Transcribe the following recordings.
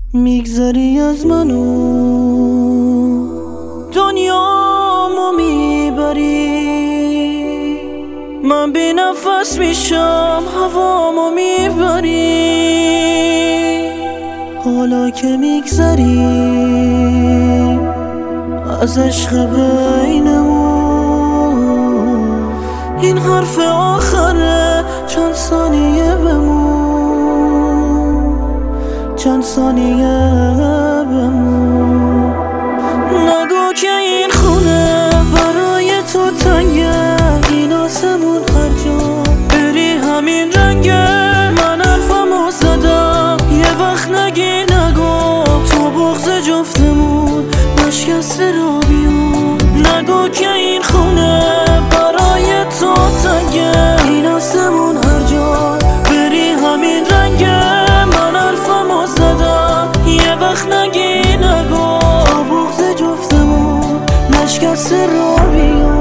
میگذری از منو دنیامو میبری، من بی نفس میشم هوامو میبری. حالا که میگذری از عشق بینمون، این حرف آخره چند ثانیه بمون، چند ثانیه بمون. نگو که این خونه برای تو تنگه، این آسمون هر جا بری همین رنگه. من حرفمو زدم یه وقت نگی نگو، تو بغض جفتمون نشکسته را بیون. نگو که این خونه برای تو تنگه، این آسمون هر جا بری همین رنگه. من حرفمو زدم یه وقت نگی نگو، تو بغض جفتمون نشکسته را بیون.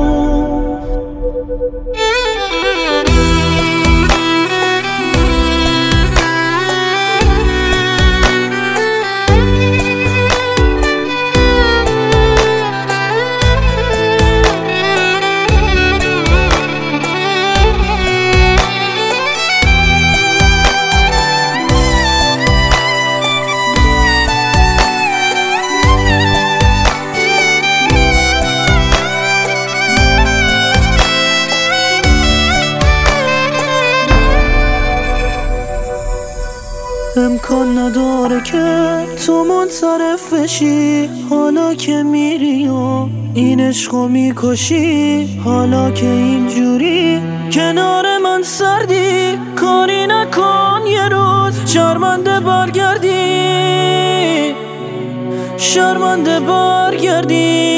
امکان نداره که تو منصرف بشی، حالا که میری و این عشقو میکشی. حالا که اینجوری کنار من سردی، کاری نکن یه روز شرمنده برگردی، شرمنده برگردی.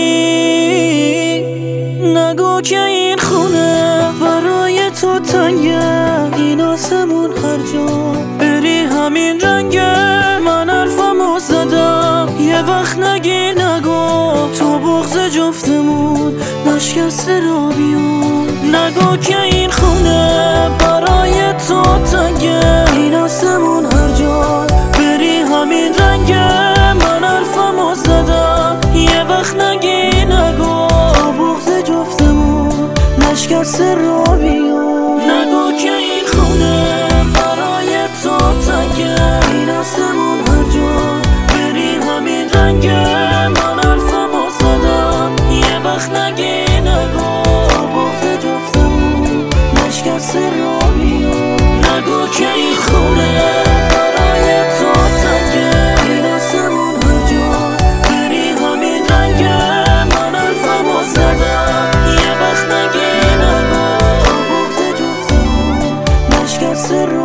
نگو که این خونه برای تو تنگه، این آسمون هر جا بری همین رنگه. من حرفمو زدم یه وقت نگی نگو، تو بغض جفتمون نشکسته را بیون. نگو که این خونه برای تو تنگه، این آسمون هر جا بری همین رنگه. من حرفمو زدم یه وقت نگی نگو، تو بغض جفتمون نشکسته را بیون. نگو که این خونه برای تو تنگه، این آسمون هر جا بری همین رنگه. من حرفمو زدم یه وقت نگی نگو، تو بغض جفتمون نشکسته را بیون. نگو که این خونه برای تو تنگه، این آسمون هر جا بری همین رنگه. من حرفمو زدم یه وقت نگی نگو، تو بغض جفتمون نشکسته را بیون.